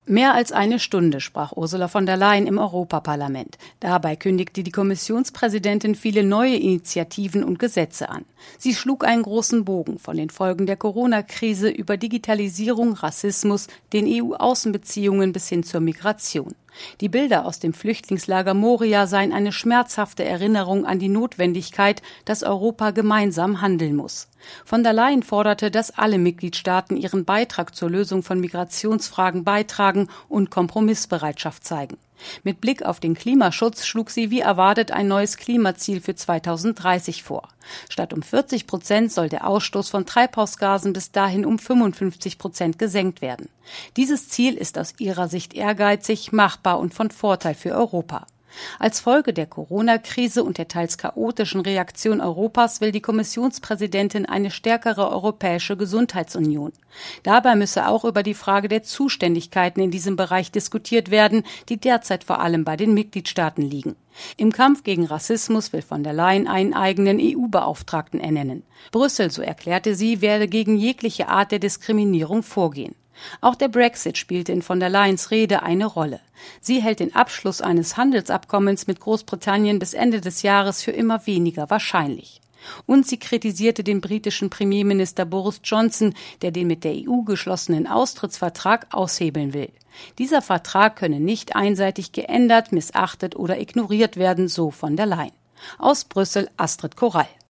Mehr als eine Stunde sprach Ursula von der Leyen im Europaparlament. Dabei kündigte die Kommissionspräsidentin viele neue Initiativen und Gesetze an. Sie schlug einen großen Bogen von den Folgen der Corona-Krise über Digitalisierung, Rassismus, den EU-Außenbeziehungen bis hin zur Migration. Die Bilder aus dem Flüchtlingslager Moria seien eine schmerzhafte Erinnerung an die Notwendigkeit, dass Europa gemeinsam handeln muss. Von der Leyen forderte, dass alle Mitgliedstaaten ihren Beitrag zur Lösung von Migrationsfragen beitragen und Kompromissbereitschaft zeigen. Mit Blick auf den Klimaschutz schlug sie wie erwartet ein neues Klimaziel für 2030 vor. Statt um 40% soll der Ausstoß von Treibhausgasen bis dahin um 55% gesenkt werden. Dieses Ziel ist aus ihrer Sicht ehrgeizig, machbar und von Vorteil für Europa. Als Folge der Corona-Krise und der teils chaotischen Reaktion Europas will die Kommissionspräsidentin eine stärkere europäische Gesundheitsunion. Dabei müsse auch über die Frage der Zuständigkeiten in diesem Bereich diskutiert werden, die derzeit vor allem bei den Mitgliedstaaten liegen. Im Kampf gegen Rassismus will von der Leyen einen eigenen EU-Beauftragten ernennen. Brüssel, so erklärte sie, werde gegen jegliche Art der Diskriminierung vorgehen. Auch der Brexit spielte in von der Leyens Rede eine Rolle. Sie hält den Abschluss eines Handelsabkommens mit Großbritannien bis Ende des Jahres für immer weniger wahrscheinlich. Und sie kritisierte den britischen Premierminister Boris Johnson, der den mit der EU geschlossenen Austrittsvertrag aushebeln will. Dieser Vertrag könne nicht einseitig geändert, missachtet oder ignoriert werden, so von der Leyen. Aus Brüssel Astrid Korall.